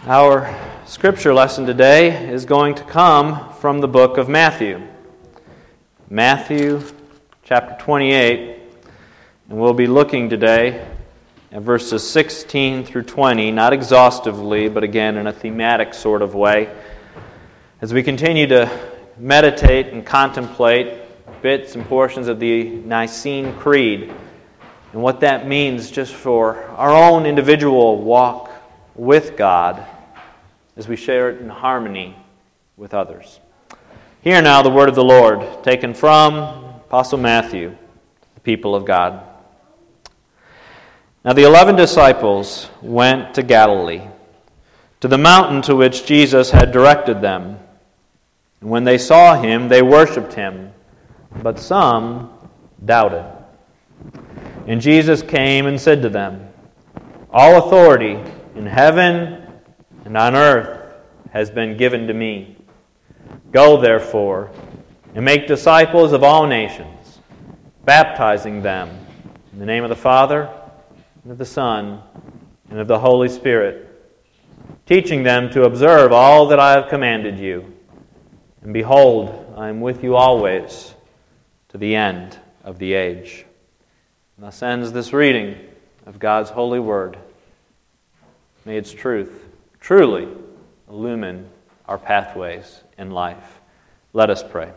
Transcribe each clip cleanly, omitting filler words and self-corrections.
Our scripture lesson today is going to come from the book of Matthew. Matthew chapter 28, and we'll be looking today at verses 16 through 20, not exhaustively, but again in a thematic sort of way, as we continue to meditate and contemplate bits and portions of the Nicene Creed and what that means just for our own individual walk with God as we share it in harmony with others. Hear now the word of the Lord, taken from Apostle Matthew, the people of God. Now the 11 disciples went to Galilee, to the mountain to which Jesus had directed them. And when they saw him, they worshipped him, but some doubted. And Jesus came and said to them, "All authority in heaven and on earth has been given to me. Go, therefore, and make disciples of all nations, baptizing them in the name of the Father, and of the Son, and of the Holy Spirit, teaching them to observe all that I have commanded you. And behold, I am with you always to the end of the age." And thus ends this reading of God's holy word. May its truth truly illumine our pathways in life. Let us pray.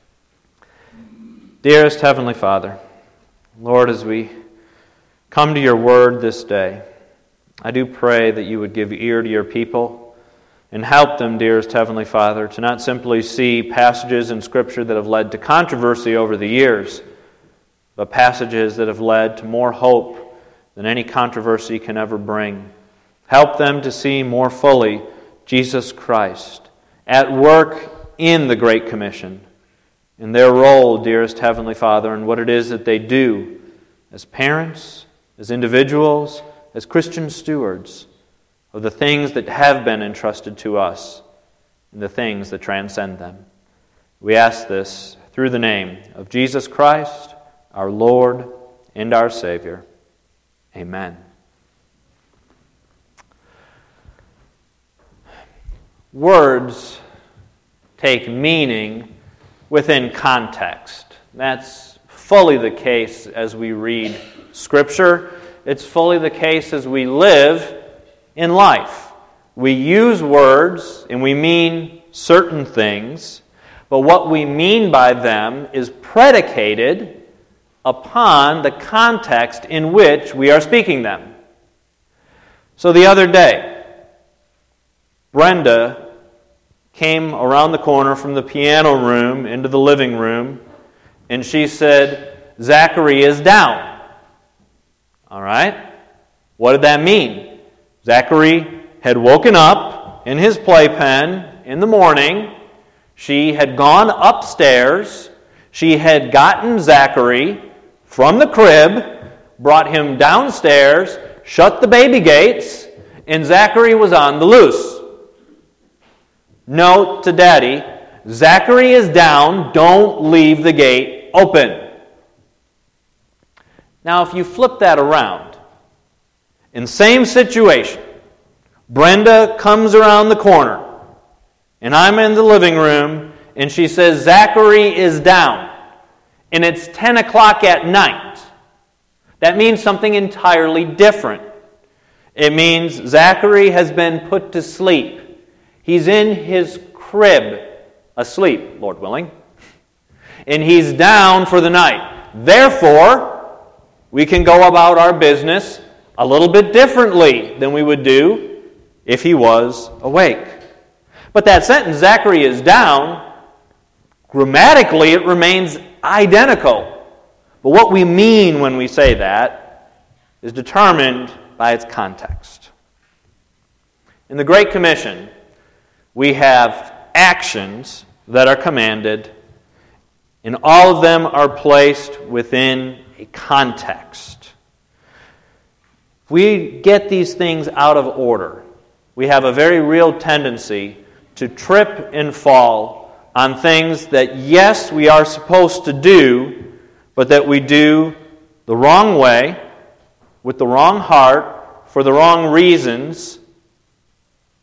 Dearest Heavenly Father, Lord, as we come to your word this day, I do pray that you would give ear to your people and help them, dearest Heavenly Father, to not simply see passages in Scripture that have led to controversy over the years, but passages that have led to more hope than any controversy can ever bring. Help them to see more fully Jesus Christ at work in the Great Commission, in their role, dearest Heavenly Father, and what it is that they do as parents, as individuals, as Christian stewards of the things that have been entrusted to us and the things that transcend them. We ask this through the name of Jesus Christ, our Lord and our Savior. Amen. Words take meaning within context. That's fully the case as we read Scripture. It's fully the case as we live in life. We use words and we mean certain things, but what we mean by them is predicated upon the context in which we are speaking them. So the other day, Brenda came around the corner from the piano room into the living room, and she said, "Zachary is down." All right? What did that mean? Zachary had woken up in his playpen in the morning. She had gone upstairs. She had gotten Zachary from the crib, brought him downstairs, shut the baby gates, and Zachary was on the loose. Note to Daddy, Zachary is down, don't leave the gate open. Now if you flip that around, in same situation, Brenda comes around the corner, and I'm in the living room, and she says, "Zachary is down," and it's 10 o'clock at night. That means something entirely different. It means Zachary has been put to sleep. He's in his crib, asleep, Lord willing, and he's down for the night. Therefore, we can go about our business a little bit differently than we would do if he was awake. But that sentence, Zachary is down, grammatically it remains identical. But what we mean when we say that is determined by its context. In the Great Commission, we have actions that are commanded, and all of them are placed within a context. If we get these things out of order, we have a very real tendency to trip and fall on things that, yes, we are supposed to do, but that we do the wrong way, with the wrong heart, for the wrong reasons,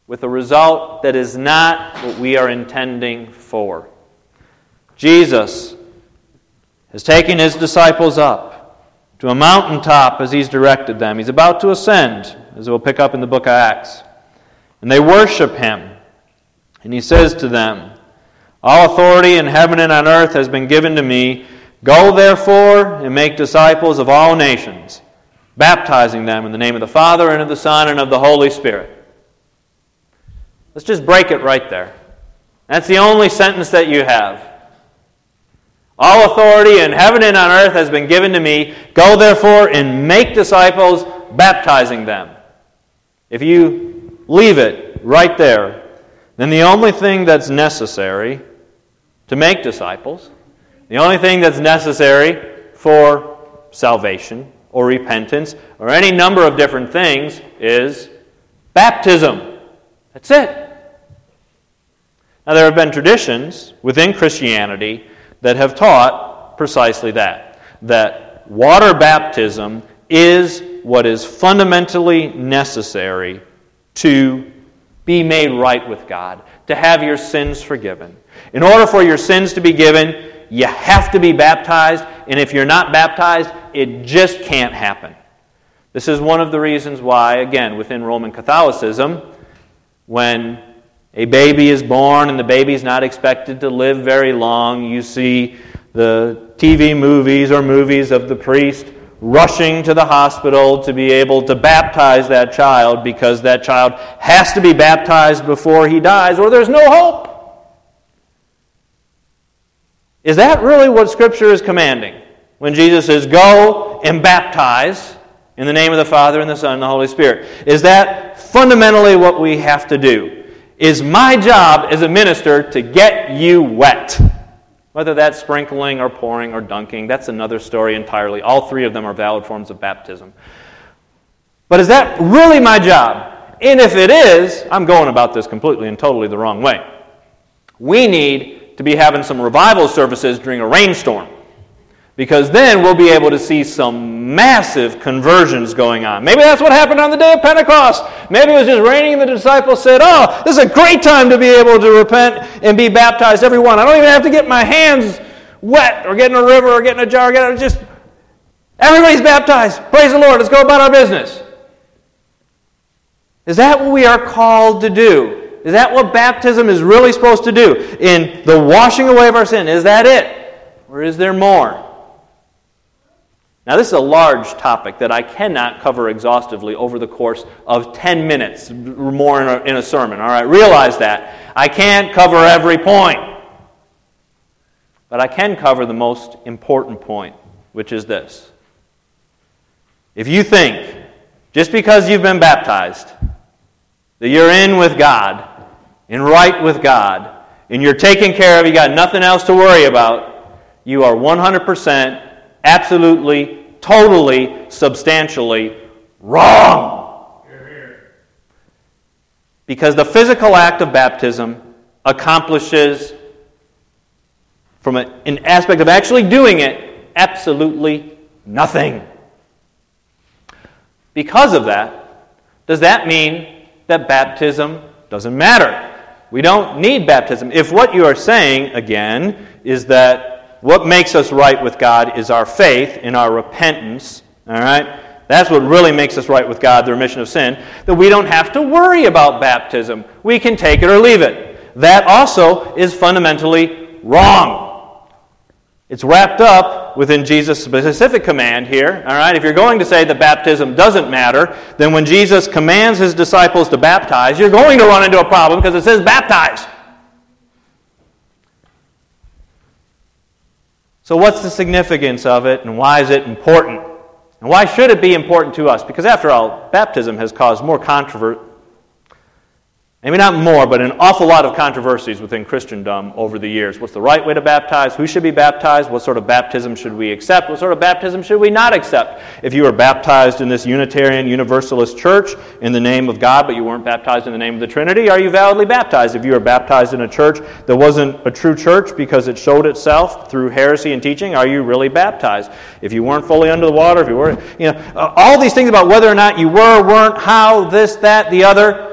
with a result that is not what we are intending for. Jesus has taken his disciples up to a mountaintop as he's directed them. He's about to ascend, as we'll pick up in the book of Acts. And they worship him. And he says to them, "All authority in heaven and on earth has been given to me. Go therefore and make disciples of all nations, baptizing them in the name of the Father and of the Son and of the Holy Spirit." Let's just break it right there. That's the only sentence that you have. All authority in heaven and on earth has been given to me. Go therefore and make disciples, baptizing them. If you leave it right there, then the only thing that's necessary to make disciples, the only thing that's necessary for salvation or repentance or any number of different things is baptism. That's it. Now, there have been traditions within Christianity that have taught precisely that water baptism is what is fundamentally necessary to be made right with God, to have your sins forgiven. In order for your sins to be given, you have to be baptized, and if you're not baptized, it just can't happen. This is one of the reasons why, again, within Roman Catholicism, when a baby is born and the baby's not expected to live very long, you see the TV movies or movies of the priest rushing to the hospital to be able to baptize that child because that child has to be baptized before he dies or there's no hope. Is that really what Scripture is commanding? When Jesus says, "Go and baptize in the name of the Father and the Son and the Holy Spirit." Is that fundamentally what we have to do? Is my job as a minister to get you wet? Whether that's sprinkling or pouring or dunking, that's another story entirely. All three of them are valid forms of baptism. But is that really my job? And if it is, I'm going about this completely and totally the wrong way. We need to be having some revival services during a rainstorm, because then we'll be able to see some massive conversions going on. Maybe that's what happened on the day of Pentecost. Maybe it was just raining and the disciples said, "Oh, this is a great time to be able to repent and be baptized, everyone. I don't even have to get my hands wet or get in a river or get in a jar. Everybody's baptized. Praise the Lord. Let's go about our business." Is that what we are called to do? Is that what baptism is really supposed to do? In the washing away of our sin, is that it? Or is there more? Now, this is a large topic that I cannot cover exhaustively over the course of 10 minutes or more in a sermon. All right, realize that. I can't cover every point. But I can cover the most important point, which is this. If you think, just because you've been baptized, that you're in with God, and right with God, and you're taken care of, you got nothing else to worry about, you are 100%, absolutely, totally, substantially wrong. Because the physical act of baptism accomplishes, from an aspect of actually doing it, absolutely nothing. Because of that, does that mean that baptism doesn't matter? We don't need baptism. If what you are saying, again, is that what makes us right with God is our faith and our repentance, all right? That's what really makes us right with God, the remission of sin, that we don't have to worry about baptism. We can take it or leave it. That also is fundamentally wrong. It's wrapped up within Jesus' specific command here, all right? If you're going to say that baptism doesn't matter, then when Jesus commands his disciples to baptize, you're going to run into a problem because it says baptize. So what's the significance of it, and why is it important? And why should it be important to us? Because after all, baptism has caused more controversy, maybe not more, but an awful lot of controversies within Christendom over the years. What's the right way to baptize? Who should be baptized? What sort of baptism should we accept? What sort of baptism should we not accept? If you were baptized in this Unitarian Universalist church in the name of God, but you weren't baptized in the name of the Trinity, are you validly baptized? If you were baptized in a church that wasn't a true church because it showed itself through heresy and teaching, are you really baptized? If you weren't fully under the water, if you were, all these things about whether or not you were, weren't, how, this, that, the other.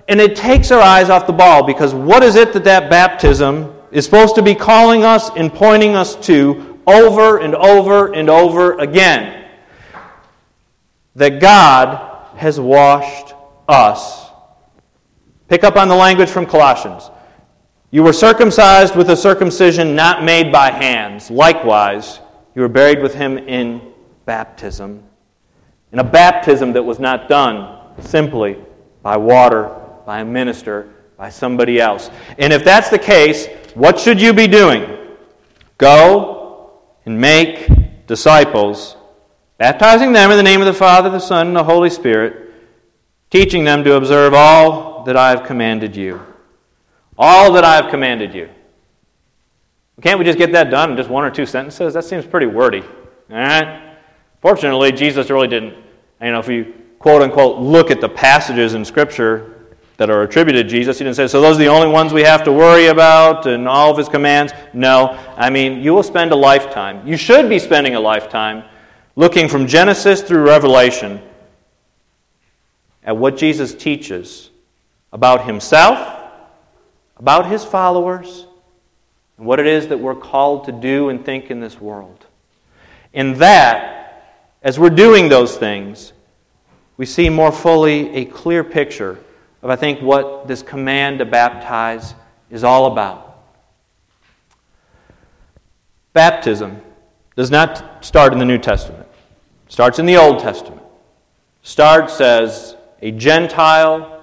And it takes our eyes off the ball, because what is it that baptism is supposed to be calling us and pointing us to over and over and over again? That God has washed us. Pick up on the language from Colossians. You were circumcised with a circumcision not made by hands. Likewise, you were buried with Him in baptism. In a baptism that was not done simply by water, by a minister, by somebody else. And if that's the case, what should you be doing? Go and make disciples, baptizing them in the name of the Father, the Son, and the Holy Spirit, teaching them to observe all that I have commanded you. All that I have commanded you. Can't we just get that done in just one or two sentences? That seems pretty wordy. All right? Fortunately, Jesus really didn't. If you quote-unquote look at the passages in Scripture that are attributed to Jesus, He didn't say, so those are the only ones we have to worry about and all of His commands. No. You will spend a lifetime. You should be spending a lifetime looking from Genesis through Revelation at what Jesus teaches about Himself, about His followers, and what it is that we're called to do and think in this world. In that, as we're doing those things, we see more fully a clear picture of, I think, what this command to baptize is all about. Baptism does not start in the New Testament. It starts in the Old Testament. It starts as a Gentile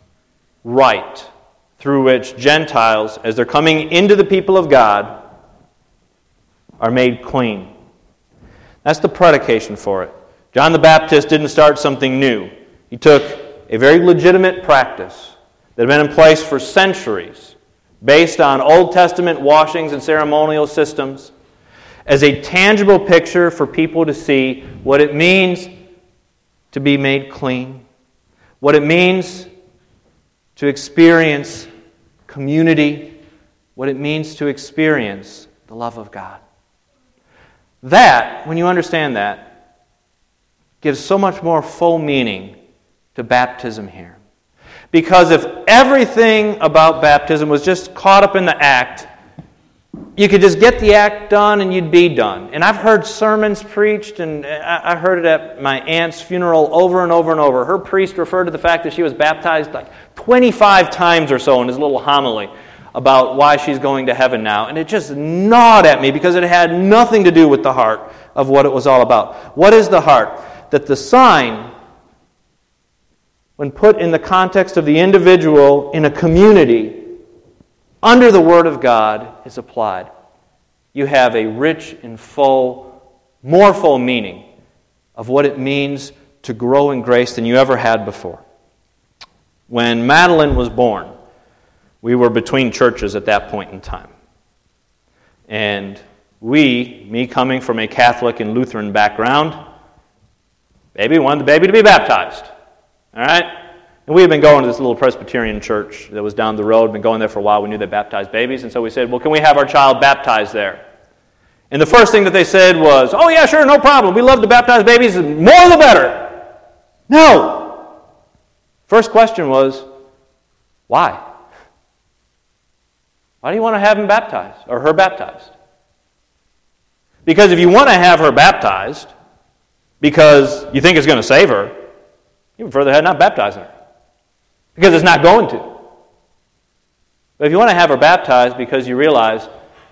rite through which Gentiles, as they're coming into the people of God, are made clean. That's the predication for it. John the Baptist didn't start something new. He took a very legitimate practice that had been in place for centuries, based on Old Testament washings and ceremonial systems, as a tangible picture for people to see what it means to be made clean, what it means to experience community, what it means to experience the love of God. That, when you understand that, gives so much more full meaning to baptism here. Because if everything about baptism was just caught up in the act, you could just get the act done and you'd be done. And I've heard sermons preached, and I heard it at my aunt's funeral over and over and over. Her priest referred to the fact that she was baptized like 25 times or so in his little homily about why she's going to heaven now. And it just gnawed at me because it had nothing to do with the heart of what it was all about. What is the heart? That the sign, when put in the context of the individual in a community, under the Word of God, is applied. You have a rich and full, more full meaning of what it means to grow in grace than you ever had before. When Madeline was born, we were between churches at that point in time. And me coming from a Catholic and Lutheran background, wanted the baby to be baptized. All right? And we had been going to this little Presbyterian church that was down the road, been going there for a while. We knew they baptized babies, and so we said, well, can we have our child baptized there? And the first thing that they said was, oh yeah, sure, no problem. We love to baptize babies, more the better. No. First question was, why? Why do you want to have him baptized, or her baptized? Because if you want to have her baptized because you think it's going to save her, you would further ahead not baptizing her. Because it's not going to. But if you want to have her baptized because you realize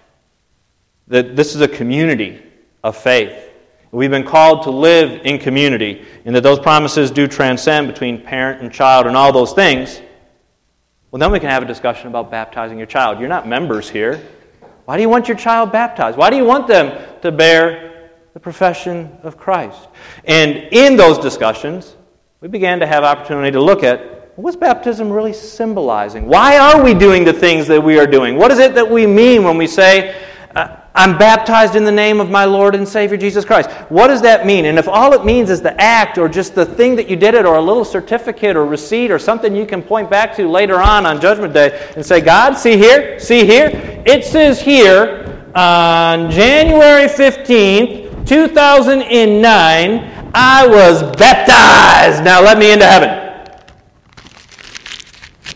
that this is a community of faith, we've been called to live in community, and that those promises do transcend between parent and child and all those things, well, then we can have a discussion about baptizing your child. You're not members here. Why do you want your child baptized? Why do you want them to bear the profession of Christ? And in those discussions, we began to have opportunity to look at, what's baptism really symbolizing? Why are we doing the things that we are doing? What is it that we mean when we say, I'm baptized in the name of my Lord and Savior Jesus Christ? What does that mean? And if all it means is the act, or just the thing that you did it, or a little certificate or receipt or something you can point back to later on Judgment Day and say, God, see here, it says here on January 15th, 2009, I was baptized. Now let me into heaven.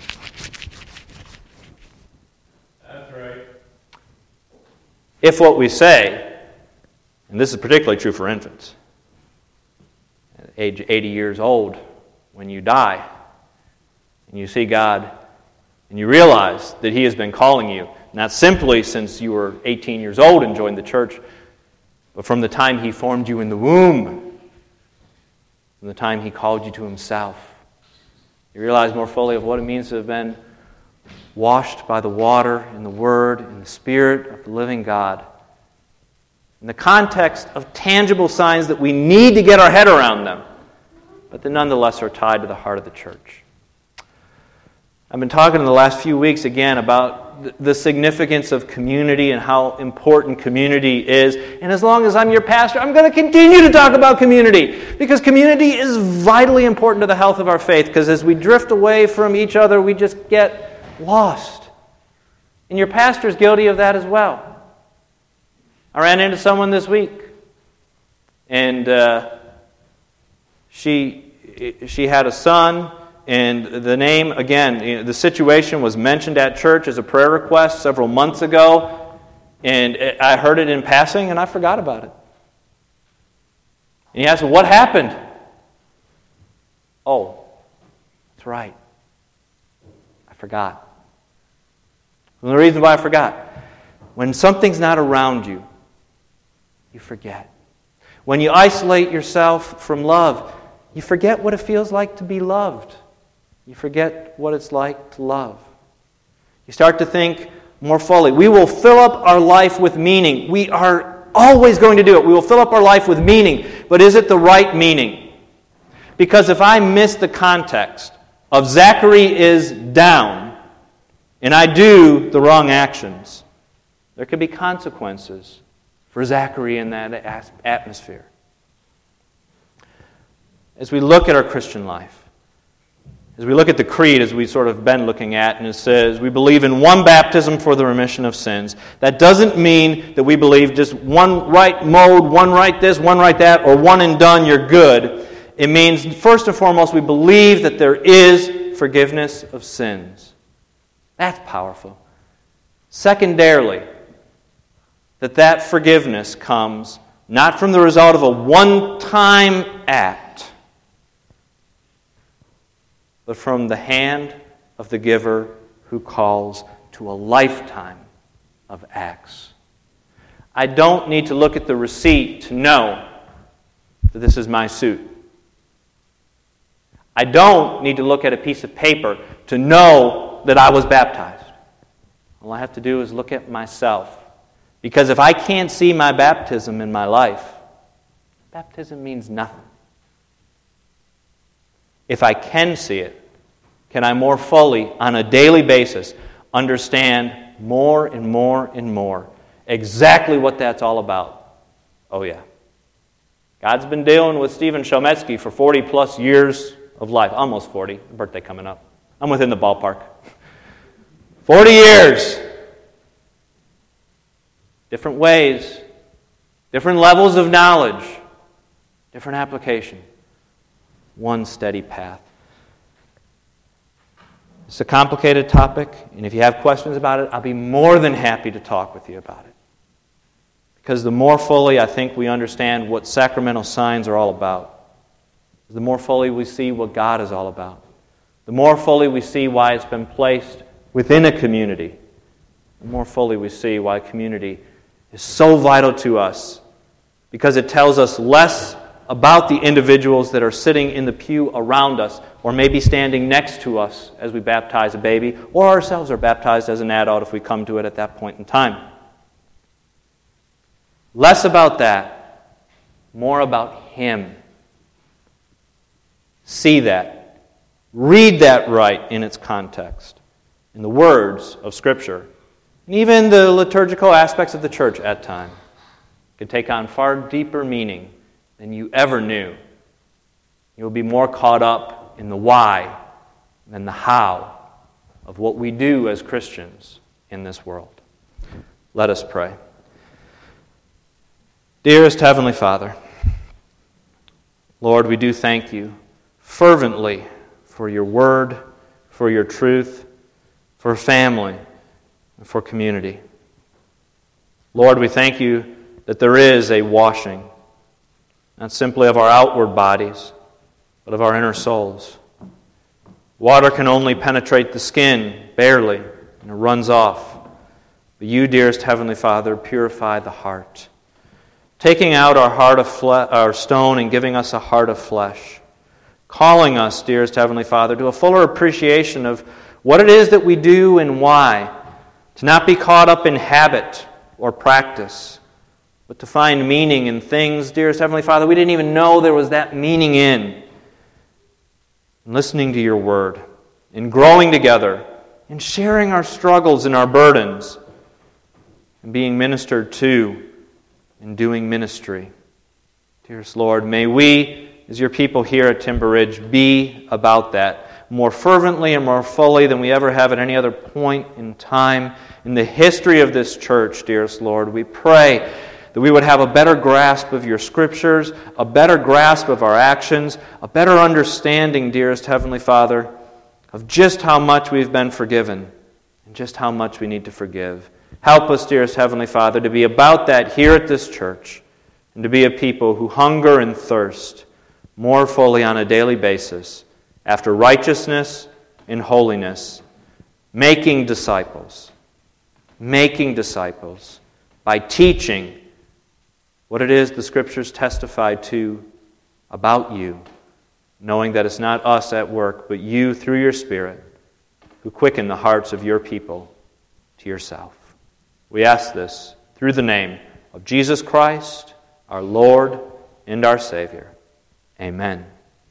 If what we say, and this is particularly true for infants, at age 80 years old, when you die, and you see God, and you realize that He has been calling you, not simply since you were 18 years old and joined the church, but from the time He formed you in the womb, from the time He called you to Himself. You realize more fully of what it means to have been washed by the water and the Word and the Spirit of the living God. In the context of tangible signs that we need to get our head around them, but that nonetheless are tied to the heart of the church. I've been talking in the last few weeks again about the significance of community and how important community is. And as long as I'm your pastor, I'm going to continue to talk about community. Because community is vitally important to the health of our faith. Because as we drift away from each other, we just get lost. And your pastor's guilty of that as well. I ran into someone this week. And she had a son. And the name, again, the situation was mentioned at church as a prayer request several months ago. And I heard it in passing, and I forgot about it. And he asked, what happened? Oh, that's right. I forgot. And the reason why I forgot, when something's not around you, you forget. When you isolate yourself from love, you forget what it feels like to be loved. You forget what it's like to love. You start to think more fully. We will fill up our life with meaning. We are always going to do it. We will fill up our life with meaning. But is it the right meaning? Because if I miss the context of Zachary is down and I do the wrong actions, there could be consequences for Zachary in that atmosphere. As we look at our Christian life, as we look at the creed, as we've sort of been looking at, and it says, we believe in one baptism for the remission of sins. That doesn't mean that we believe just one right mode, one right this, one right that, or one and done, you're good. It means, first and foremost, we believe that there is forgiveness of sins. That's powerful. Secondarily, that forgiveness comes not from the result of a one-time act, but from the hand of the giver who calls to a lifetime of acts. I don't need to look at the receipt to know that this is my suit. I don't need to look at a piece of paper to know that I was baptized. All I have to do is look at myself. Because if I can't see my baptism in my life, baptism means nothing. If I can see it, can I more fully, on a daily basis, understand more and more and more exactly what that's all about? Oh yeah. God's been dealing with Stephen Shometsky for 40 plus years of life. Almost 40. Birthday coming up. I'm within the ballpark. 40 years. Different ways. Different levels of knowledge. Different application. One steady path. It's a complicated topic, and if you have questions about it, I'll be more than happy to talk with you about it. Because the more fully I think we understand what sacramental signs are all about, the more fully we see what God is all about, the more fully we see why it's been placed within a community, the more fully we see why community is so vital to us, because it tells us less about the individuals that are sitting in the pew around us, or maybe standing next to us as we baptize a baby, or ourselves are baptized as an adult if we come to it at that point in time. Less about that, more about Him. See that. Read that right in its context, in the words of Scripture, and even the liturgical aspects of the church at times can take on far deeper meaning than you ever knew. You'll be more caught up in the why than the how of what we do as Christians in this world. Let us pray. Dearest Heavenly Father, Lord, we do thank you fervently for your word, for your truth, for family, and for community. Lord, we thank you that there is a washing, not simply of our outward bodies, but of our inner souls. Water can only penetrate the skin, barely, and it runs off. But you, dearest Heavenly Father, purify the heart, taking out our heart of our stone and giving us a heart of flesh, calling us, dearest Heavenly Father, to a fuller appreciation of what it is that we do and why, to not be caught up in habit or practice, but to find meaning in things, dearest Heavenly Father, we didn't even know there was that meaning in. And listening to your word, and growing together, and sharing our struggles and our burdens, and being ministered to, and doing ministry. Dearest Lord, may we, as your people here at Timber Ridge, be about that more fervently and more fully than we ever have at any other point in time in the history of this church, dearest Lord. We pray that we would have a better grasp of your Scriptures, a better grasp of our actions, a better understanding, dearest Heavenly Father, of just how much we've been forgiven and just how much we need to forgive. Help us, dearest Heavenly Father, to be about that here at this church and to be a people who hunger and thirst more fully on a daily basis after righteousness and holiness, making disciples by teaching what it is the Scriptures testify to about you, knowing that it's not us at work, but you through your Spirit who quicken the hearts of your people to yourself. We ask this through the name of Jesus Christ, our Lord and our Savior. Amen.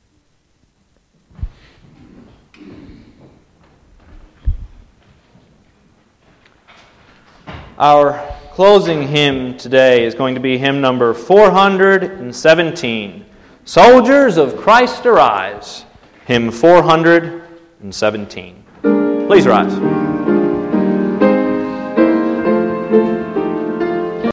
Our closing hymn today is going to be hymn number 417, Soldiers of Christ Arise, hymn 417. Please rise.